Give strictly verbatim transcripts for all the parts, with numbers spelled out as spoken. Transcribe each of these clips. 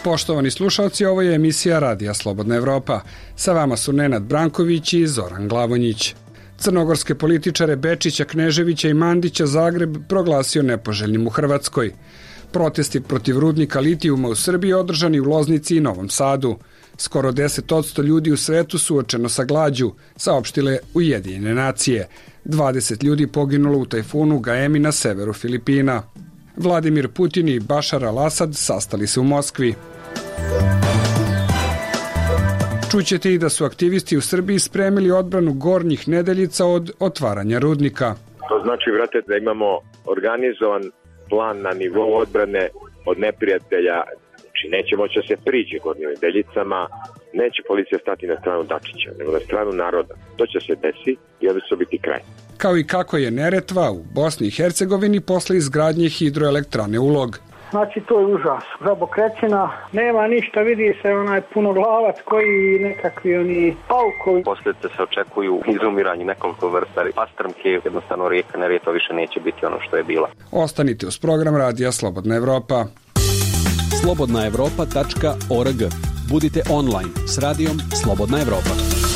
Poštovani slušalci, ovo je emisija Radija Slobodna Evropa. Sa vama su Nenad Branković i Zoran Glavonjić. Crnogorske političare Bečića, Kneževića i Mandića Zagreb proglasio nepoželjnim u Hrvatskoj. Protesti protiv rudnika litijuma u Srbiji održani u Loznici i Novom Sadu. Skoro deset posto ljudi u svetu suočeno sa glađu, saopštile Ujedinjene nacije. dvadeset ljudi poginulo u tajfunu Gaemi na severu Filipina. Vladimir Putin i Bašar al-Asad sastali se u Moskvi. Čućete i da su aktivisti u Srbiji spremili odbranu Gornjih Nedeljica od otvaranja rudnika. To znači, vrate, da imamo organizovan plan na nivou odbrane od neprijatelja. Znači, neće moći da se priđe Gornjim Nedeljicama, neće policija stati na stranu Dačića, nego na stranu naroda. To će se desi i onda će biti kraj. Kao i kako je Neretva u Bosni i Hercegovini posle izgradnje hidroelektrane Ulog. Znači, to je užas. Žabokrećina, nema ništa, vidi se onaj punoglavac koji nekakvi oni paukovi. Posljedice se očekuju izumiranje nekoliko vrsta pastrmke, jednostavno rijeka Neretva više neće biti ono što je bila. Ostanite uz program Radija Slobodna Evropa. slobodna evropa tačka org. Budite online s radijom Slobodna Evropa.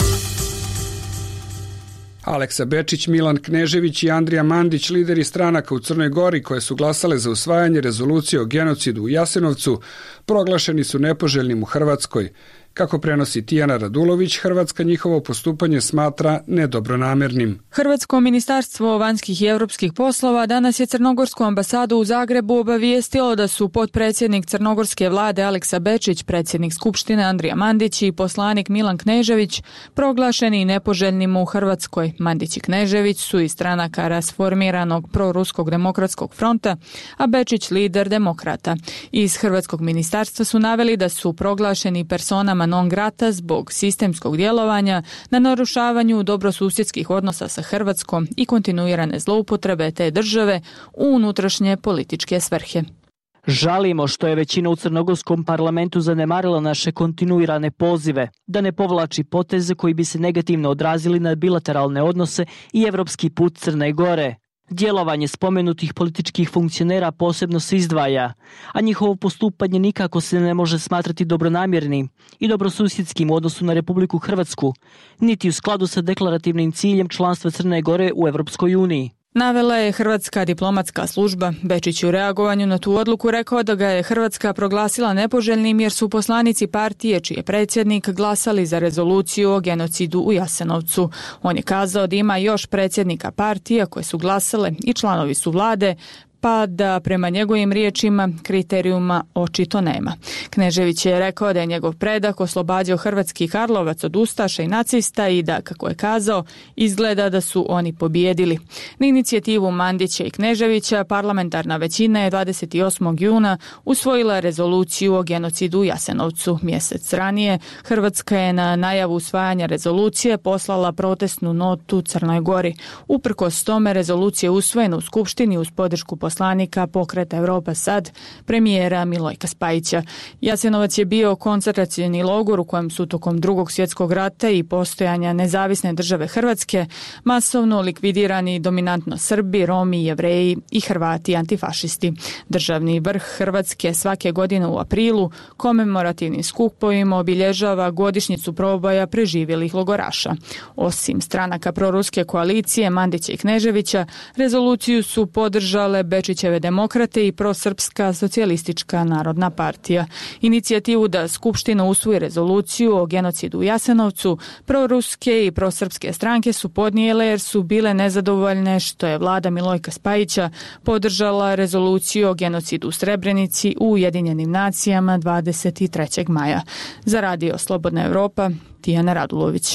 Aleksa Bečić, Milan Knežević i Andrija Mandić, lideri stranaka u Crnoj Gori koje su glasale za usvajanje rezolucije o genocidu u Jasenovcu, proglašeni su nepoželjnim u Hrvatskoj. Kako prenosi Tijana Radulović, Hrvatska njihovo postupanje smatra nedobronamernim. Hrvatsko ministarstvo vanjskih i europskih poslova danas je Crnogorsku ambasadu u Zagrebu obavijestilo da su potpredsjednik crnogorske vlade Aleksa Bečić, predsjednik Skupštine Andrija Mandić i poslanik Milan Knežević proglašeni nepoželjnim u Hrvatskoj. Mandić i Knežević su iz stranaka rasformiranog proruskog demokratskog fronta, a Bečić lider demokrata. Iz Hrvatskog ministarstva su naveli da su proglašeni personama non grata zbog sistemskog djelovanja na narušavanju dobrosusjedskih odnosa sa Hrvatskom i kontinuirane zloupotrebe te države u unutrašnje političke svrhe. Žalimo što je većina u crnogorskom parlamentu zanemarila naše kontinuirane pozive da ne povlači poteze koji bi se negativno odrazili na bilateralne odnose i evropski put Crne Gore. Djelovanje spomenutih političkih funkcionera posebno se izdvaja, a njihovo postupanje nikako se ne može smatrati dobronamjernim i dobrosusjedskim u odnosu na Republiku Hrvatsku, niti u skladu sa deklarativnim ciljem članstva Crne Gore u Evropskoj uniji. Navela je Hrvatska diplomatska služba. Bečić u reagovanju na tu odluku rekao da ga je Hrvatska proglasila nepoželjnim jer su poslanici partije čiji je predsjednik glasali za rezoluciju o genocidu u Jasenovcu. On je kazao da ima još predsjednika partija koje su glasale i članovi su vlade, pa da prema njegovim riječima kriterijuma očito nema. Knežević je rekao da je njegov predak oslobađao hrvatski Karlovac od ustaša i nacista i da, kako je kazao, izgleda da su oni pobijedili. Na inicijativu Mandića i Kneževića parlamentarna većina je dvadeset osmog juna usvojila rezoluciju o genocidu u Jasenovcu. Mjesec ranije Hrvatska je na najavu usvajanja rezolucije poslala protestnu notu Crnoj Gori. Uprkos tome rezolucija je usvojena u Skupštini uz podršku poslanika Pokreta Evropa Sad, premijera Milojka Spajića. Jasenovac je bio koncentracioni logor u kojem su tokom Drugog svjetskog rata i postojanja nezavisne države Hrvatske masovno likvidirani dominantno Srbi, Romi, Jevreji i Hrvati antifašisti. Državni vrh Hrvatske svake godine u aprilu komemorativnim skupovima obilježava godišnjicu proboja preživjelih logoraša. Osim stranaka proruske koalicije Mandića i Kneževića, rezoluciju su podržale Bečićeve demokrate i prosrpska socijalistička narodna partija. Inicijativu da Skupština usvoji rezoluciju o genocidu u Jasenovcu, proruske i prosrpske stranke su podnijele jer su bile nezadovoljne što je vlada Milojka Spajića podržala rezoluciju o genocidu u Srebrenici u Ujedinjenim nacijama dvadeset trećeg maja. Za Radio Slobodna Evropa, Tijana Radulović.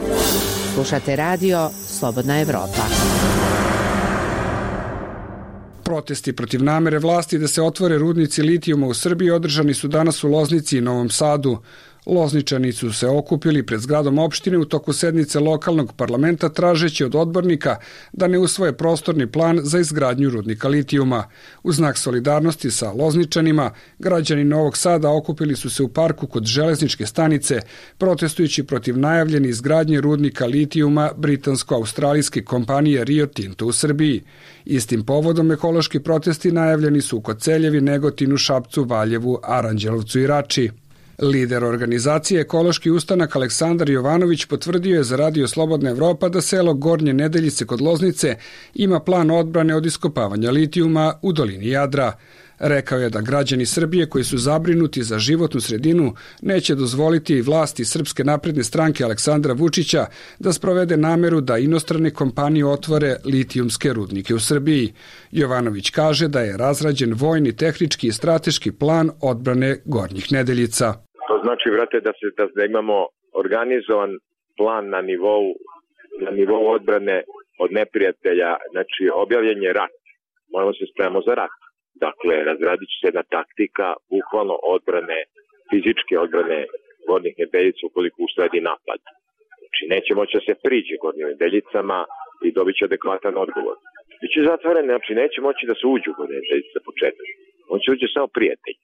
Slušate Radio Slobodna Evropa. Protesti protiv namere vlasti da se otvore rudnici litijuma u Srbiji održani su danas u Loznici i Novom Sadu. Lozničani su se okupili pred zgradom opštine u toku sednice lokalnog parlamenta tražeći od odbornika da ne usvoje prostorni plan za izgradnju rudnika litijuma. U znak solidarnosti sa Lozničanima, građani Novog Sada okupili su se u parku kod železničke stanice, protestujući protiv najavljene izgradnje rudnika litijuma britansko-australijske kompanije Rio Tinto u Srbiji. Istim povodom ekološki protesti najavljeni su u Koceljevi, Negotinu, Šapcu, Valjevu, Aranđelovcu i Rači. Lider organizacije Ekološki ustanak Aleksandar Jovanović potvrdio je za Radio Slobodna Evropa da selo Gornje Nedeljice kod Loznice ima plan odbrane od iskopavanja litijuma u dolini Jadra. Rekao je da građani Srbije koji su zabrinuti za životnu sredinu neće dozvoliti vlasti Srpske napredne stranke Aleksandra Vučića da sprovede nameru da inostrane kompanije otvore litijumske rudnike u Srbiji. Jovanović kaže da je razrađen vojni, tehnički i strateški plan odbrane Gornjih Nedeljica. To znači, vrate, da, se, da, da imamo organizovan plan na nivou, na nivou odbrane od neprijatelja, znači objavljen je rat. Moramo se spremamo za rat. Dakle, razradit će se jedna taktika, bukvalno odbrane, fizičke odbrane Gornjih Nedeljica ukoliko usledi napad. Znači, neće moći da se priđe Gornjim Nedeljicama i dobit će adekvatan odgovor. Biće zatvoren, znači neće moći da se uđu u Gornje Nedeljice za početak. On će uđe samo prijatelji.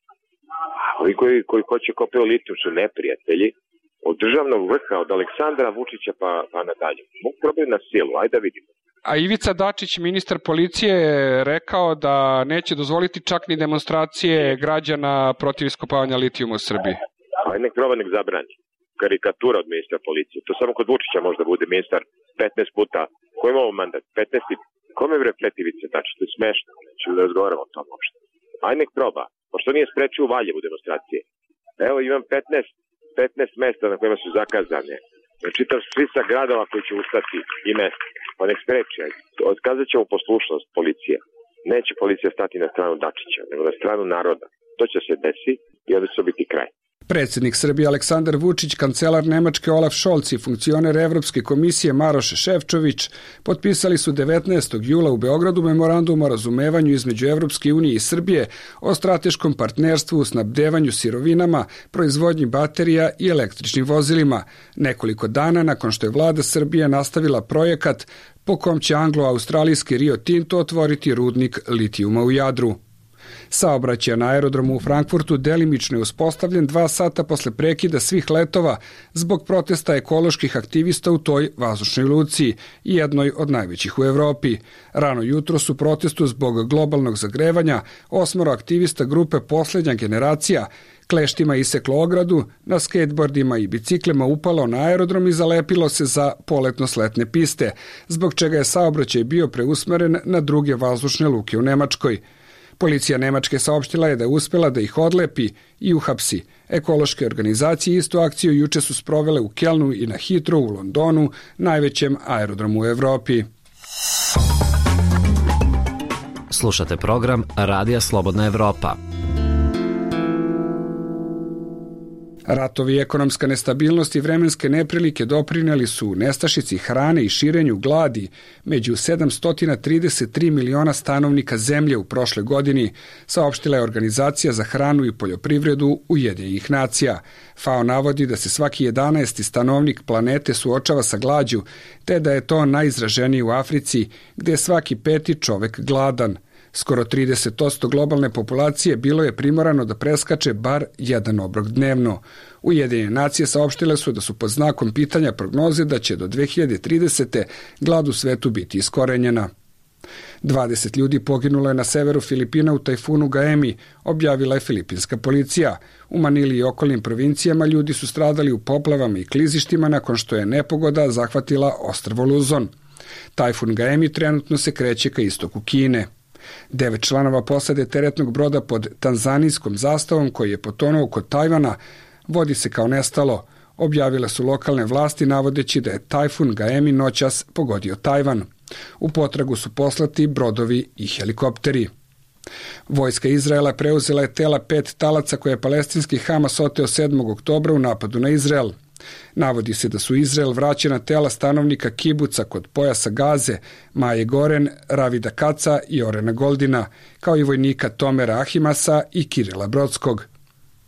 Ovi koji, koji hoće kopaju litijum su neprijatelji od državnog vrha, od Aleksandra Vučića pa, pa nadalje. Mogu probati na silu, ajde da vidimo. A Ivica Dačić, ministar policije, je rekao da neće dozvoliti čak ni demonstracije građana protiv iskopavanja litijuma u Srbiji. Ajde nek proba, nek zabrani. Karikatura od ministra policije. To samo kod Vučića možda bude ministar petnaest puta. Ko ima ovo mandat? petnaest. Kome bre preti Ivica Dačić? To je smešno. Neću da razgovaramo o tom uopšte. Ajde nek proba. Pošto nije sprečio u Valjevu demonstracije. Evo imam petnaest, petnaest mesta na kojima su zakazane. Čitav spisak gradova koji će ustati i mesta. Pa nek spreči. Otkazat ćemo poslušnost policije. Neće policija stati na stranu Dačića, nego na stranu naroda. To će se desi i onda će biti kraj. Predsjednik Srbije Aleksandar Vučić, kancelar Nemačke Olaf Scholz i funkcioner Evropske komisije Maroš Šefčović potpisali su devetnaestog jula u Beogradu memorandum o razumevanju između Evropske unije i Srbije o strateškom partnerstvu u snabdevanju sirovinama, proizvodnji baterija i električnim vozilima, nekoliko dana nakon što je vlada Srbije nastavila projekat po kom će anglo-australijski Rio Tinto otvoriti rudnik litijuma u Jadru. Saobraćaj na aerodromu u Frankfurtu delimično je uspostavljen dva sata posle prekida svih letova zbog protesta ekoloških aktivista u toj vazdušnoj luci, jednoj od najvećih u Evropi. Rano jutro su protestu zbog globalnog zagrevanja osmoro aktivista grupe Poslednja generacija kleštima iseklo ogradu, na skateboardima i biciklima upalo na aerodrom i zalepilo se za poletno-sletne piste, zbog čega je saobraćaj bio preusmeren na druge vazdušne luke u Nemačkoj. Policija Nemačke saopštila je da je uspela da ih odlepi i uhapsi. Ekološke organizacije istu akciju juče su sprovele u Kelnu i na Heathrow u Londonu, najvećem aerodromu u Evropi. Slušate program Radija Slobodna Evropa. Ratovi i ekonomska nestabilnost i vremenske neprilike doprineli su nestašici hrane i širenju gladi među sedamsto trideset tri miliona stanovnika zemlje u prošle godini, saopštila je Organizacija za hranu i poljoprivredu Ujedinjenih nacija. FAO navodi da se svaki jedanaesti stanovnik planete suočava sa glađu, te da je to najizraženiji u Africi, gde je svaki peti čovek gladan. Skoro trideset posto globalne populacije bilo je primorano da preskače bar jedan obrok dnevno. Ujedinjene nacije saopštile su da su pod znakom pitanja prognoze da će do dve hiljade tridesete. glad u svetu biti iskorenjena. dvadeset ljudi poginulo je na severu Filipina u tajfunu Gaemi, objavila je filipinska policija. U Manili i okolnim provincijama ljudi su stradali u poplavama i klizištima nakon što je nepogoda zahvatila ostrvo Luzon. Tajfun Gaemi trenutno se kreće ka istoku Kine. Devet članova posade teretnog broda pod tanzanijskom zastavom koji je potonuo kod Tajvana vodi se kao nestalo, objavile su lokalne vlasti navodeći da je tajfun Gaemi noćas pogodio Tajvan. U potragu su poslati brodovi i helikopteri. Vojska Izraela preuzela je tela pet talaca koje je palestinski Hamas oteo sedmog oktobra u napadu na Izrael. Navodi se da su Izrael vraćena tela stanovnika kibuca kod pojasa Gaze, Maje Goren, Ravida Kaca i Orena Goldina, kao i vojnika Tomera Ahimasa i Kirila Brodskog.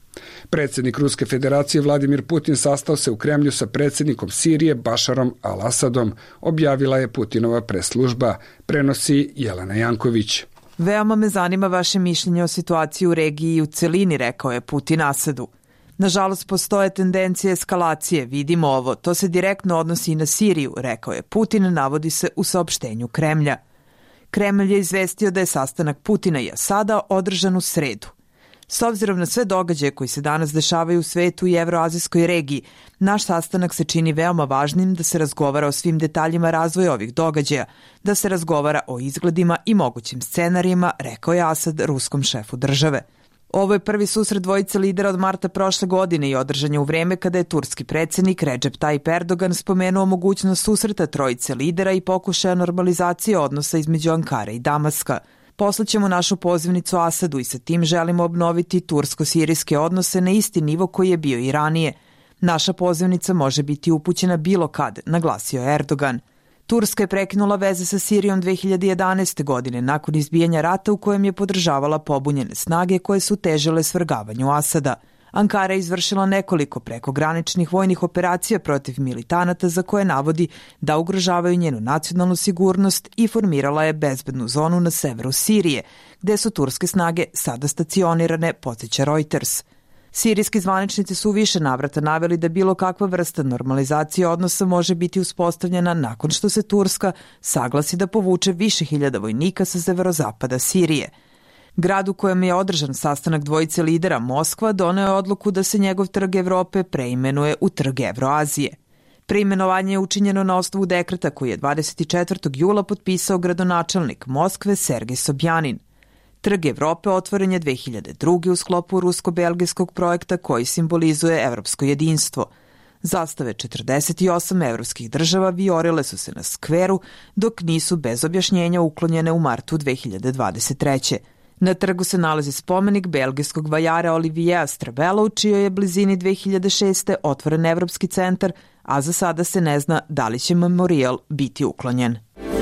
Predsjednik Ruske federacije Vladimir Putin sastao se u Kremlju sa predsjednikom Sirije Bašarom al-Asadom, objavila je Putinova press-služba, prenosi Jelena Janković. Veoma me zanima vaše mišljenje o situaciji u regiji i u celini, rekao je Putin Asadu. Nažalost, postoje tendencije eskalacije, vidimo ovo, to se direktno odnosi i na Siriju, rekao je Putin, navodi se u saopštenju Kremlja. Kremlj je izvestio da je sastanak Putina i Asada održan u sredu. S obzirom na sve događaje koji se danas dešavaju u svetu i evroazijskoj regiji, naš sastanak se čini veoma važnim da se razgovara o svim detaljima razvoja ovih događaja, da se razgovara o izgledima i mogućim scenarijima, rekao je Asad ruskom šefu države. Ovo je prvi susret dvojice lidera od marta prošle godine i održan je u vreme kada je turski predsjednik Recep Tayyip Erdogan spomenuo mogućnost susreta trojice lidera i pokušaja normalizacije odnosa između Ankare i Damaska. Poslaćemo našu pozivnicu Asadu i sa tim želimo obnoviti tursko-sirijske odnose na isti nivo koji je bio i ranije. Naša pozivnica može biti upućena bilo kad, naglasio je Erdogan. Turska je prekinula veze sa Sirijom dve hiljade jedanaeste. godine nakon izbijanja rata u kojem je podržavala pobunjene snage koje su težile svrgavanju Asada. Ankara je izvršila nekoliko prekograničnih vojnih operacija protiv militanata za koje navodi da ugrožavaju njenu nacionalnu sigurnost i formirala je bezbednu zonu na severu Sirije, gde su turske snage sada stacionirane, podsjeća Reuters. Sirijski zvaničnici su u više navrata naveli da bilo kakva vrsta normalizacije odnosa može biti uspostavljena nakon što se Turska saglasi da povuče više hiljada vojnika sa severozapada Sirije. Grad u kojem je održan sastanak dvojice lidera, Moskva, doneo je odluku da se njegov trg Evrope preimenuje u trg Evroazije. Preimenovanje je učinjeno na osnovu dekreta koji je dvadeset četvrtog jula potpisao gradonačelnik Moskve Sergej Sobjanin. Trg Evrope otvoren je dve hiljade druge. u sklopu rusko-belgijskog projekta koji simbolizuje evropsko jedinstvo. Zastave četrdeset osam evropskih država vijorile su se na skveru, dok nisu bez objašnjenja uklonjene u martu dve hiljade dvadeset treće. Na trgu se nalazi spomenik belgijskog vajara Olivijea Strebela, u čijoj je blizini dve hiljade šeste. otvoren Evropski centar, a za sada se ne zna da li će memorijal biti uklonjen.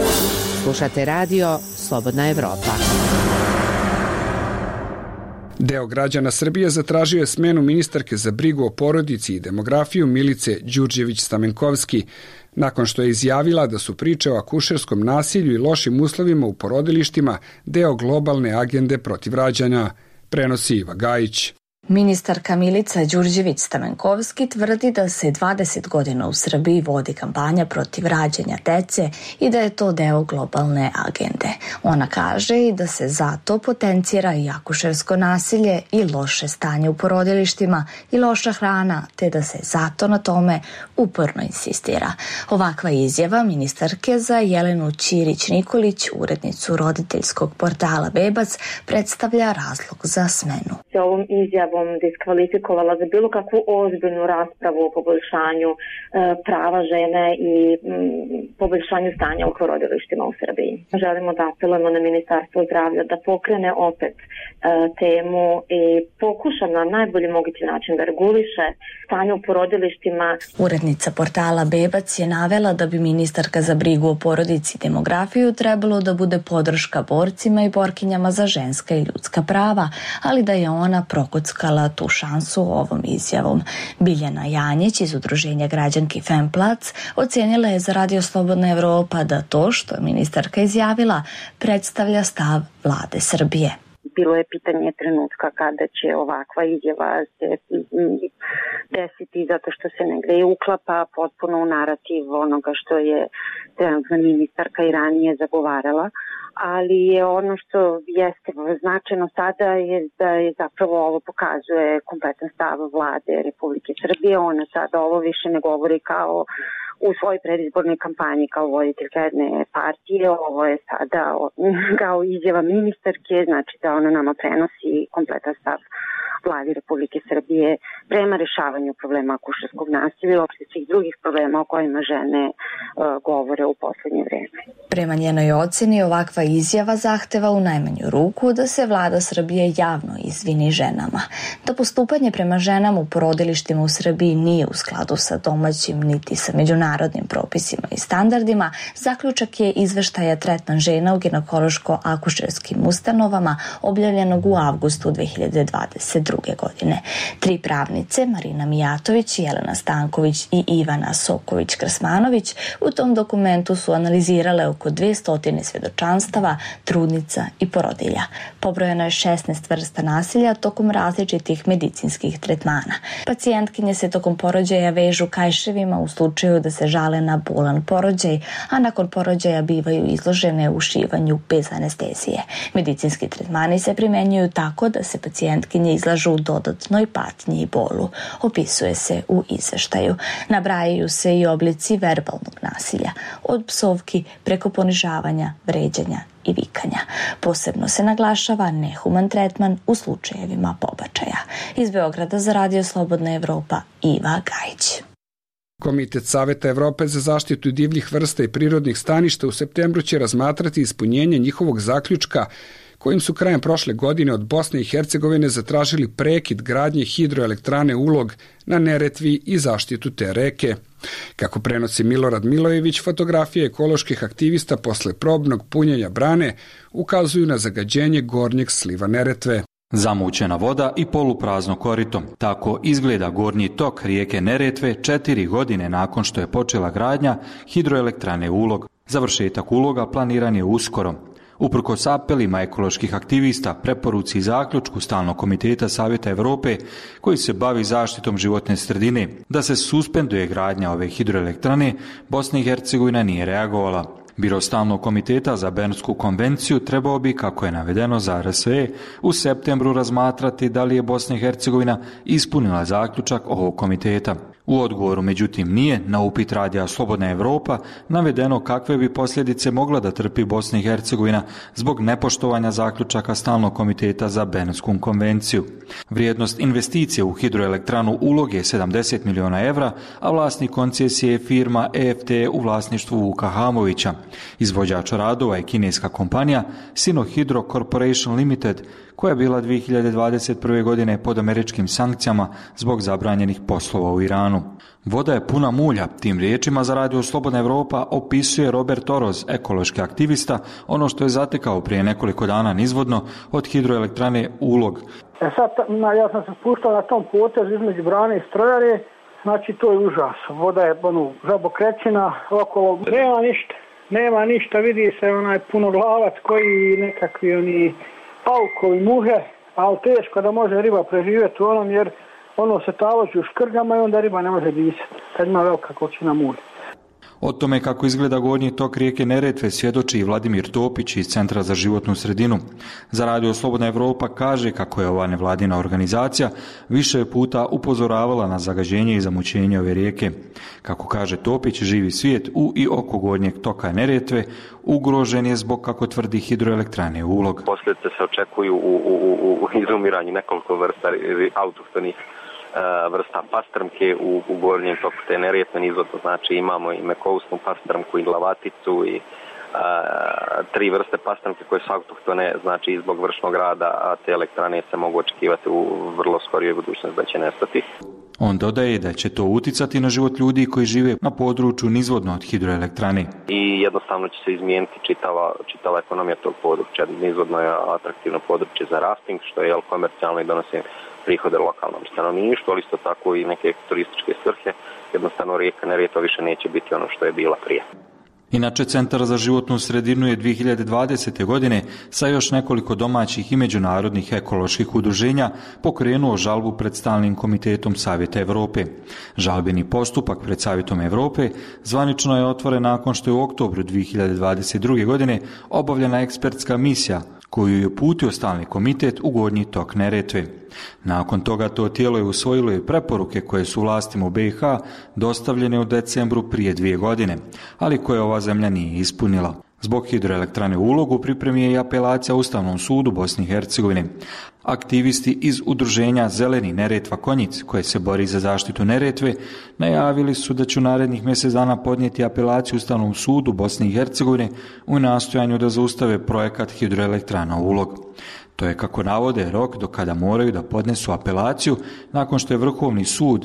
Slušate radio Slobodna Evropa. Deo građana Srbije zatražio je smenu ministarke za brigu o porodici i demografiju Milice Đurđević-Stamenkovski, nakon što je izjavila da su priče o akušerskom nasilju i lošim uslovima u porodilištima deo globalne agende protiv rađanja, prenosi Iva Gajić. Ministarka Milica Đurđević-Stamenkovski tvrdi da se dvadeset godina u Srbiji vodi kampanja protiv rađanja dece i da je to deo globalne agende. Ona kaže i da se zato potencira i akušersko nasilje i loše stanje u porodilištima i loša hrana, te da se zato na tome uporno insistira. Ovakva izjava ministarke za Jelenu Ćirić-Nikolić, urednicu roditeljskog portala Bebac, predstavlja razlog za smenu. Ovom izjavom diskvalifikovala za bilo kakvu ozbiljnu raspravu o poboljšanju e, prava žene i m, poboljšanju stanja u porodilištima u Srbiji. Želimo da apelujemo na Ministarstvo zdravlja da pokrene opet e, temu i pokuša na najbolji mogući način da reguliše stanje u porodilištima. Urednica portala Bebac je navela da bi ministarka za brigu o porodici i demografiju trebalo da bude podrška borcima i borkinjama za ženska i ljudska prava, ali da je ona prokockala tu šansu ovom izjavom. Biljana Janjić iz udruženja građanki Femplac ocijenila je za Radio Slobodna Evropa da to što je ministarka izjavila predstavlja stav vlade Srbije. Bilo je pitanje trenutka kada će ovakva izjava se desiti, zato što se negde i uklapa potpuno u narativ onoga što je trenutna ministarka i ranije zagovarala, ali je ono što jeste značajno sada je da je zapravo ovo pokazuje kompletan stav vlade Republike Srbije. Ona sada ovo više ne govori kao u svojoj predizbornoj kampanji kao voditeljka jedne partije. Ovo je sada kao izjava ministarke, znači da ona nama prenosi kompletan stav vlade Republike Srbije prema rešavanju problema akušerskog nasilja i uopšte svih drugih problema o kojima žene uh, govore u poslednje vreme. Prema njenoj oceni, ovakva izjava zahteva u najmanju ruku da se vlada Srbije javno izvini ženama. Da postupanje prema ženama u porodilištima u Srbiji nije u skladu sa domaćim niti sa međunarodnim propisima i standardima, zaključak je izveštaja Tretman žena u ginekološko-akušerskim ustanovama objavljenog u avgustu dve hiljade dvadeset druge. godine. Tri pravnice, Marina Mijatović, Jelena Stanković i Ivana Soković-Krsmanović, u tom dokumentu su analizirale oko dvesta svedočanstava, trudnica i porodilja. Pobrojeno je šesnaest vrsta nasilja tokom različitih medicinskih tretmana. Pacijentkinje se tokom porođaja vežu kajševima u slučaju da se žale na bolan porođaj, a nakon porođaja bivaju izložene ušivanju bez anestezije. Medicinski tretmani se primenjuju tako da se pacijentkinje izlažu dodatnoj patnji i bolu, opisuje se u izveštaju. Nabrajaju se i oblici verbalnog nasilja, od psovki preko ponižavanja, vređanja i vikanja. Posebno se naglašava nehuman tretman u slučajevima pobačaja. Iz Beograda za Radio Slobodna Evropa, Iva Gajić. Komitet Saveta Evrope za zaštitu divljih vrsta i prirodnih staništa u septembru će razmatrati ispunjenje njihovog zaključka kojim su krajem prošle godine od Bosne i Hercegovine zatražili prekid gradnje hidroelektrane Ulog na Neretvi i zaštitu te reke. Kako prenosi Milorad Milojević, fotografije ekoloških aktivista posle probnog punjenja brane ukazuju na zagađenje gornjeg sliva Neretve. Zamućena voda i poluprazno korito. Tako izgleda gornji tok rijeke Neretve četiri godine nakon što je počela gradnja hidroelektrane Ulog. Završetak Uloga planiran je uskoro. Uprkos apelima ekoloških aktivista, preporuci i zaključku Stalnog komiteta Savjeta Evrope koji se bavi zaštitom životne sredine da se suspenduje gradnja ove hidroelektrane, Bosna i Hercegovina nije reagovala. Biro Stalnog komiteta za Bernsku konvenciju trebao bi, kako je navedeno za R S E, u septembru razmatrati da li je Bosna i Hercegovina ispunila zaključak ovog komiteta. U odgovoru, međutim, nije na upit Radija Slobodna Evropa navedeno kakve bi posljedice mogla da trpi Bosna i Hercegovina zbog nepoštovanja zaključaka Stalnog komiteta za Bernsku konvenciju. Vrijednost investicije u hidroelektranu Ulog je sedamdeset miliona evra, a vlasnik koncesije je firma E F T u vlasništvu Vuka Hamovića. Izvođač radova je kineska kompanija Sinohydro Corporation Limited, koja je bila dvije hiljade dvadeset prve. godine pod američkim sankcijama zbog zabranjenih poslova u Iranu. Voda je puna mulja, tim riječima za Radio Slobodna Evropa opisuje Robert Oroz, ekološki aktivista, ono što je zatekao prije nekoliko dana nizvodno od hidroelektrane Ulog. E sad, ja sam se spuštao na tom potezu između brane i strojare, znači to je užas. Voda je ono, žabokrećina, okolo nema ništa, nema ništa, vidi se onaj punoglavac koji nekakvi oni paukovi muhe, ali teško da može riba preživjeti u onom jer ono se taloži u škrgama i onda riba ne može disati, kad ima velika količina mulja. O tome kako izgleda gornji tok rijeke Neretve svjedoči i Vladimir Topić iz Centra za životnu sredinu. Za Radio Slobodna Evropa kaže kako je ova nevladina organizacija više puta upozoravala na zagađenje i zamućenje ove rijeke. Kako kaže Topić, živi svijet u i oko gornjeg toka Neretve ugrožen je zbog, kako tvrdi, hidroelektrane Ulog. Posljedice se očekuju u, u, u, u izumiranju nekoliko vrsta autohtonih vrsta pastrmke u, u gornjem toku te Neretve nizvodno, znači imamo i mekousnu pastrmku i glavaticu i a, tri vrste pastrmke koje su autohtone, znači zbog vršnog rada, a te elektrane se mogu očekivati u vrlo skorijoj budućnosti da će nestati. On dodaje da će to uticati na život ljudi koji žive na području nizvodno od hidroelektrane. I jednostavno će se izmijeniti čitava, čitava ekonomija tog područja. Nizvodno je atraktivno područje za rafting, što je komercijalno i donosi prihode lokalnom stanovništvu, ali isto tako i neke turističke svrhe. Jednostavno rijeka Neretva više neće biti ono što je bila prije. Inače, Centar za životnu sredinu je dvije hiljade dvadesete. godine sa još nekoliko domaćih i međunarodnih ekoloških udruženja pokrenuo žalbu pred Stalnim komitetom Savjeta Evrope. Žalbeni postupak pred Savjetom Evrope zvanično je otvoren nakon što je u oktobru dvije hiljade dvadeset druge. godine obavljena ekspertska misija koju je uputio Stalni komitet u gornji tok Neretve. Nakon toga to tijelo je usvojilo i preporuke koje su vlastima u B i H dostavljene u decembru prije dvije godine, ali koje ova zemlja nije ispunila. Zbog hidroelektrane u Ulogu pripremi je i apelacija Ustavnom sudu Bosne i Hercegovine. Aktivisti iz udruženja Zeleni Neretva Konjic, koje se bori za zaštitu Neretve, najavili su da će u narednih mjesec dana podnijeti apelaciju Ustavnom sudu Bosne i Hercegovine u nastojanju da zaustave projekat hidroelektrana u Ulog. To je, kako navode, rok do kada moraju da podnesu apelaciju nakon što je Vrhovni sud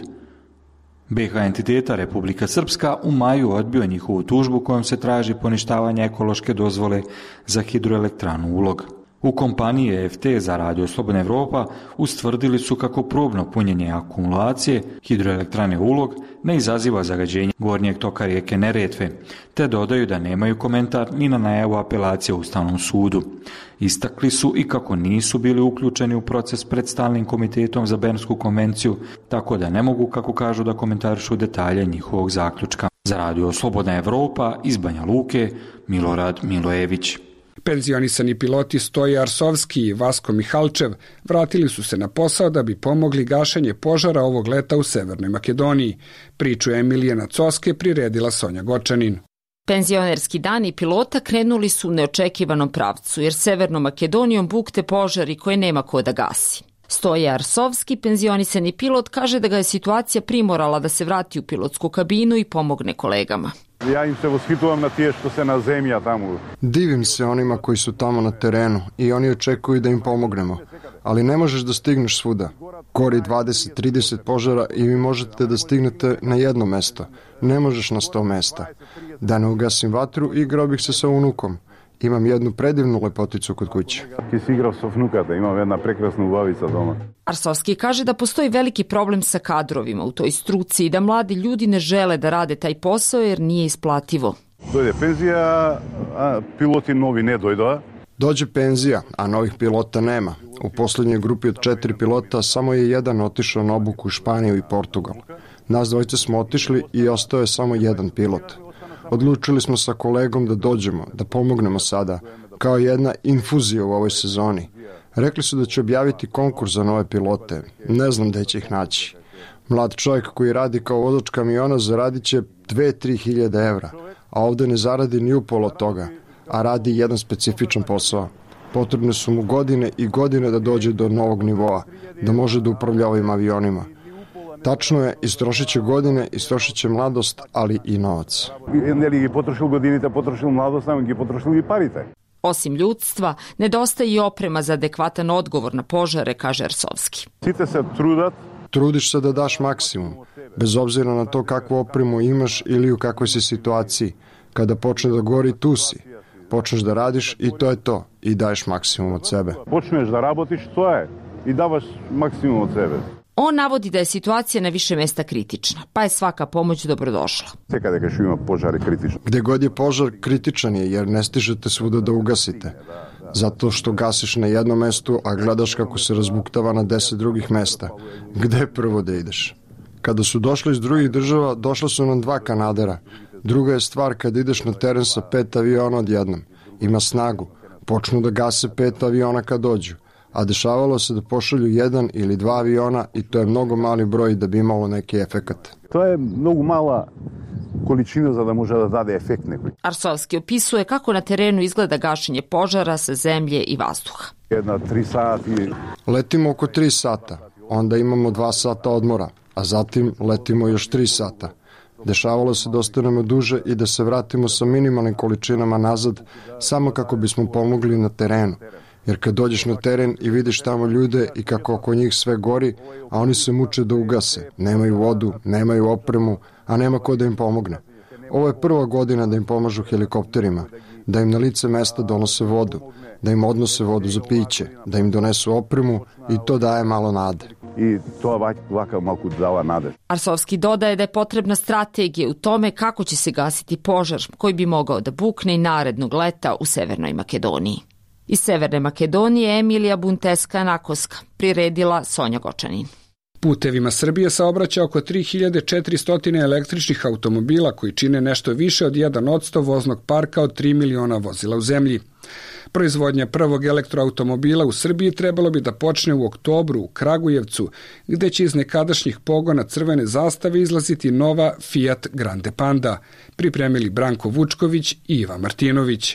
be ha entiteta Republika Srpska u maju odbio njihovu tužbu kojom se traži poništavanje ekološke dozvole za hidroelektranu Ulog. U kompaniji E F T za Radio Slobodna Evropa ustvrdili su kako probno punjenje akumulacije hidroelektrane Ulog ne izaziva zagađenje gornjeg toka rijeke Neretve, te dodaju da nemaju komentar ni na najavu apelacije u Ustavnom sudu. Istakli su i kako nisu bili uključeni u proces pred Stalnim komitetom za Bernsku konvenciju, tako da ne mogu, kako kažu, da komentarišu detalje njihovog zaključka. Za Radio Slobodna Evropa iz Banja Luke, Milorad Milojević. Penzionisani piloti Stoje Arsovski i Vasko Mihalčev vratili su se na posao da bi pomogli gašenje požara ovog leta u Severnoj Makedoniji. Priču Emilijana Coske priredila Sonja Gočanin. Penzionerski dani pilota krenuli su u neočekivanom pravcu, jer Severnom Makedonijom bukte požari koje nema ko da gasi. Stoje Arsovski, penzionisani pilot, kaže da ga je situacija primorala da se vrati u pilotsku kabinu i pomogne kolegama. Ja im se voshitujem na tije što se na zemlja tamo. Divim se onima koji su tamo na terenu i oni očekuju da im pomognemo, ali ne možeš da stigneš svuda. Gori dvadeset trideset požara i vi možete da stignete na jedno mesto. Ne možeš na sto mesta. Da ne ugasim vatru, igrao bih se sa unukom. Imam jednu predivnu lepoticu kod kuće. Ti si igrao sa vnukata, imam jedna prekrasna ubavica doma. Arsovski kaže da postoji veliki problem sa kadrovima u toj struci i da mladi ljudi ne žele da rade taj posao jer nije isplativo. Dojde penzija, a piloti novi ne dojdu. Dođe penzija, a novih pilota nema. U posljednjoj grupi od četiri pilota samo je jedan otišao na obuku u Španiju i Portugal. Nas dvojice smo otišli i ostao je samo jedan pilot. Odlučili smo sa kolegom da dođemo, da pomognemo sada, kao jedna infuzija u ovoj sezoni. Rekli su da će objaviti konkurs za nove pilote. Ne znam gde će ih naći. Mlad čovjek koji radi kao vozač kamiona zaradit će dve do tri hiljade evra, a ovdje ne zaradi ni upola toga, a radi jedan specifičan posao. Potrebne su mu godine i godine da dođe do novog nivoa, da može da upravlja ovim avionima. Tačno je, istrošit će godine, istrošit će mladost, ali i novac. Ne li gi potrošil godinite, potrošil mladost, nego gi potrošil i parite. Osim ljudstva, nedostaje i oprema za adekvatan odgovor na požare, kaže Arsovski. Site se trudat. Trudiš se da daš maksimum, bez obzira na to kakvu opremu imaš ili u kakvoj si situaciji. Kada počne da gori, tu si. Počneš da radiš i to je to. I daješ maksimum od sebe. Počneš da rabotiš, to je. I davaš maksimum od sebe. On navodi da je situacija na više mesta kritična, pa je svaka pomoć dobrodošla. Kada kažu ima požar je kritičan. Gde god je požar, kritičan je, jer ne stižete svuda da ugasite. Zato što gasiš na jednom mestu, a gledaš kako se razbuktava na deset drugih mesta. Gde prvo da ideš? Kada su došli iz drugih država, došla su nam dva Kanadera. Druga je stvar kad ideš na teren sa pet aviona odjednom. Ima snagu. Počnu da gase pet aviona kad dođu. A dešavalo se da pošalju jedan ili dva aviona i to je mnogo mali broj da bi imalo neki efekat. To je mnogo mala količina za da može da dade efekt nekoj. Arsovski opisuje kako na terenu izgleda gašenje požara sa zemlje i vazduha. Jedna tri sati. Letimo oko tri sata, onda imamo dva sata odmora, a zatim letimo još tri sata. Dešavalo se da ostanemo duže i da se vratimo sa minimalnim količinama nazad, samo kako bismo pomogli na terenu. Jer kad dođeš na teren i vidiš tamo ljude i kako oko njih sve gori, a oni se muče da ugase, nemaju vodu, nemaju opremu, a nema ko da im pomogne. Ovo je prva godina da im pomažu helikopterima, da im na lice mesta donose vodu, da im odnose vodu za piće, da im donesu opremu i to daje malo nade. I to ovakav malko dava nade. Arsovski dodaje da je potrebna strategija u tome kako će se gasiti požar koji bi mogao da bukne i narednog leta u Severnoj Makedoniji. Iz Severne Makedonije Emilija Bunteska-Nakoska, priredila Sonja Gočanin. Putevima Srbije saobraća oko tri hiljade četiristo električnih automobila koji čine nešto više od jedan posto voznog parka od tri miliona vozila u zemlji. Proizvodnja prvog elektroautomobila u Srbiji trebalo bi da počne u oktobru u Kragujevcu, gde će iz nekadašnjih pogona crvene zastave izlaziti nova Fiat Grande Panda, pripremili Branko Vučković i Iva Martinović.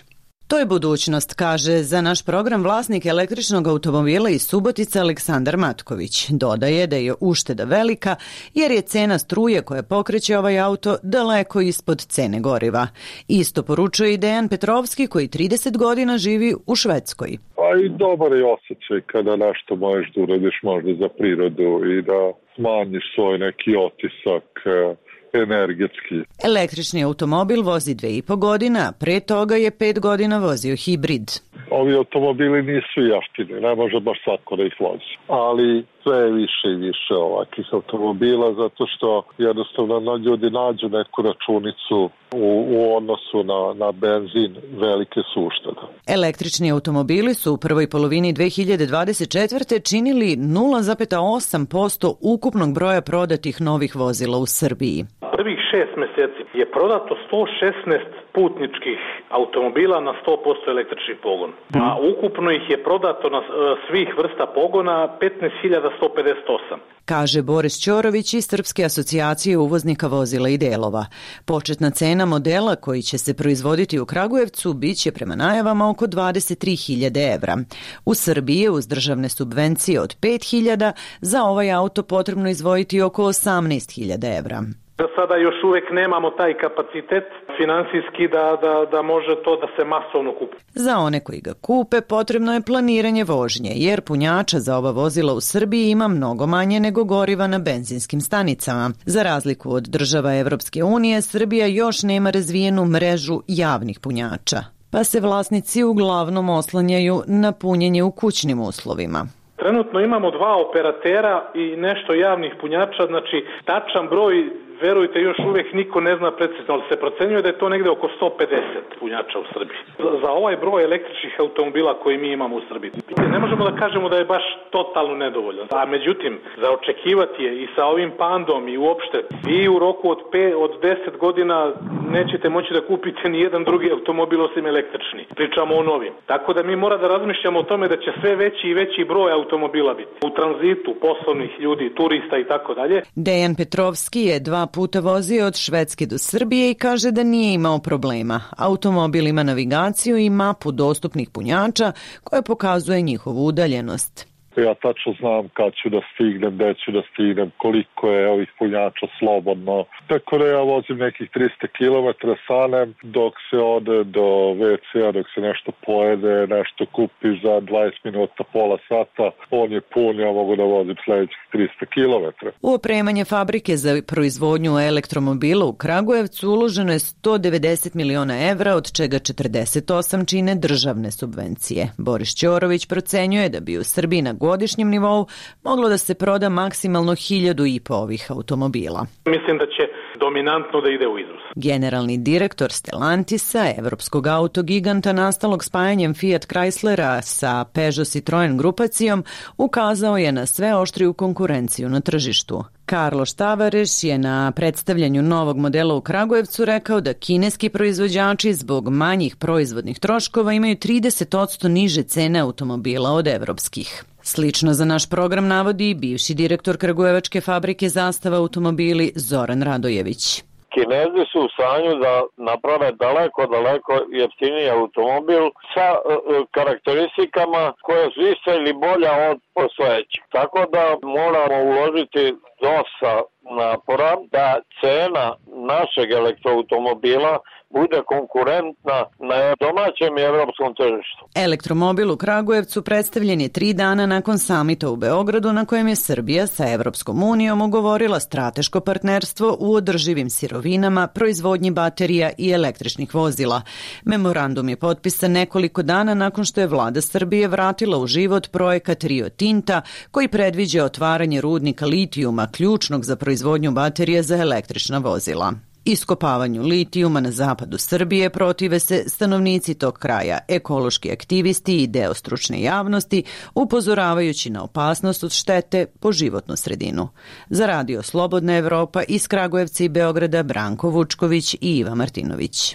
To je budućnost, kaže za naš program vlasnik električnog automobila iz Subotice Aleksandar Matković. Dodaje da je ušteda velika jer je cena struje koja pokreće ovaj auto daleko ispod cene goriva. Isto poručuje i Dejan Petrovski koji trideset godina živi u Švedskoj. Pa i dobar je osjećaj kada nešto možeš da uradiš možda za prirodu i da smanjiš svoj neki otisak energetski. Električni automobil vozi dve i po godina, a pre toga je pet godina vozio hibrid. Ovi automobili nisu jeftini, ne može baš svako da ih vozi. Ali sve je više i više ovakvih automobila zato što jednostavno ljudi nađu neku računicu u, u odnosu na, na benzin, velike su uštede. Električni automobili su u prvoj polovini dve hiljade dvadeset četvrte činili nula zarez osam posto ukupnog broja prodatih novih vozila u Srbiji. Prvih šest meseci je prodato sto šesnaest putničkih automobila na sto posto električni pogon. A ukupno ih je prodato na svih vrsta pogona petnaest hiljada sto pedeset osam. Kaže Boris Ćorović iz Srpske asocijacije uvoznika vozila i delova. Početna cena modela koji će se proizvoditi u Kragujevcu biće prema najavama oko dvadeset tri hiljade evra. U Srbiji je uz državne subvencije od pet hiljada za ovaj auto potrebno izdvojiti oko osamnaest hiljada evra. Za sada još uvek nemamo taj kapacitet finansijski da, da, da može to da se masovno kupi. Za one koji ga kupe potrebno je planiranje vožnje, jer punjača za ova vozila u Srbiji ima mnogo manje nego goriva na benzinskim stanicama. Za razliku od država Evropske unije, Srbija još nema razvijenu mrežu javnih punjača, pa se vlasnici uglavnom oslanjaju na punjenje u kućnim uslovima. Trenutno imamo dva operatera i nešto javnih punjača, znači tačan broj, verujte, još uvijek niko ne zna precizno, ali se procenjuje da je to negde oko sto pedeset punjača u Srbiji. Za, za ovaj broj električnih automobila koji mi imamo u Srbiji. Ne možemo da kažemo da je baš totalno nedovoljan. A međutim, za očekivati je i sa ovim pandom i uopšte, i u roku od, pet, od deset godina nećete moći da kupite ni jedan drugi automobil osim električni. Pričamo o novim. Tako da mi mora da razmišljamo o tome da će sve veći i veći broj automobila biti. U tranzitu, poslovnih ljudi, turista i tako dalje. Dejan Petrovski je dva puta vozio od Švedske do Srbije i kaže da nije imao problema. Automobil ima navigaciju i mapu dostupnih punjača koja pokazuje njihovu udaljenost. Ja tačno znam kad ću da stignem, gde ću da stignem, koliko je ovih punjača slobodno. Tako da ja vozim nekih tristo kilometara sanem dok se ode do ve ce a, dok se nešto pojede, nešto kupi za dvadeset minuta, pola sata. On je pun, ja mogu da vozim sledećih tristo kilometara. U opremanje fabrike za proizvodnju elektromobila u Kragujevcu uloženo je sto devedeset miliona evra, od čega četrdeset osam čine državne subvencije. Boris Ćorović procenjuje da bi u Srbiji na godišnjem nivou moglo da se proda maksimalno hiljadu i po ovih automobila. Mislim da će dominantno da ide u izvoz. Generalni direktor Stellantisa, evropskog autogiganta nastalog spajanjem Fiat Chryslera sa Peugeot Citroen grupacijom, ukazao je na sve oštriju konkurenciju na tržištu. Carlos Tavares je na predstavljanju novog modela u Kragujevcu rekao da kineski proizvođači zbog manjih proizvodnih troškova imaju trideset posto niže cene automobila od evropskih. Slično za naš program navodi bivši direktor kragujevačke fabrike Zastava automobili Zoran Radojević. Kinezi su u stanju da naprave daleko, daleko jeftiniji automobil sa uh, karakteristikama koje su iste ili bolja od postojećih. Tako da moramo uložiti dosta napora da cena našeg elektroautomobila bude konkurentna na domaćem i evropskom tržištu. Elektromobil u Kragujevcu predstavljen je tri dana nakon samita u Beogradu na kojem je Srbija sa Evropskom unijom ugovorila strateško partnerstvo u održivim sirovinama, proizvodnji baterija i električnih vozila. Memorandum je potpisan nekoliko dana nakon što je vlada Srbije vratila u život projekat Rio Tinta koji predviđa otvaranje rudnika litijuma ključnog za proizvodnju baterija za električna vozila. Iskopavanju litijuma na zapadu Srbije protive se stanovnici tog kraja, ekološki aktivisti i deo stručne javnosti, upozoravajući na opasnost od štete po životnu sredinu. Za Radio Slobodna Evropa iz Kragujevca i Beograda Branko Vučković i Iva Martinović.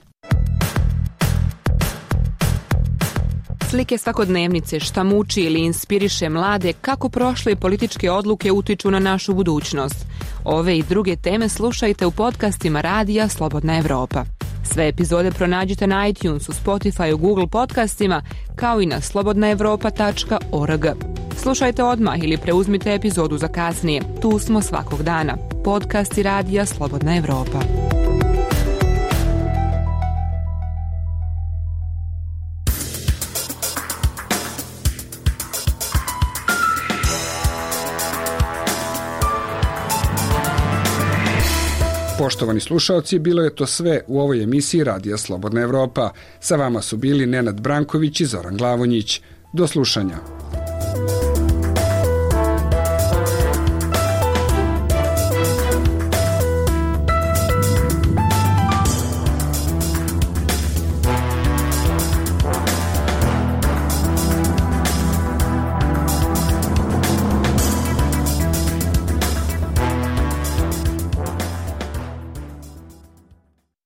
Slike svakodnevnice, šta muči ili inspiriše mlade, kako prošle političke odluke utiču na našu budućnost. Ove i druge teme slušajte u podcastima Radija Slobodna Evropa. Sve epizode pronađite na iTunesu, Spotifyu, Google podcastima, kao i na slobodna evropa tačka org. Slušajte odmah ili preuzmite epizodu za kasnije. Tu smo svakog dana. Podcast i radija Slobodna Evropa. Poštovani slušaoci, bilo je to sve u ovoj emisiji Radija Slobodna Evropa. Sa vama su bili Nenad Branković i Zoran Glavonjić. Do slušanja.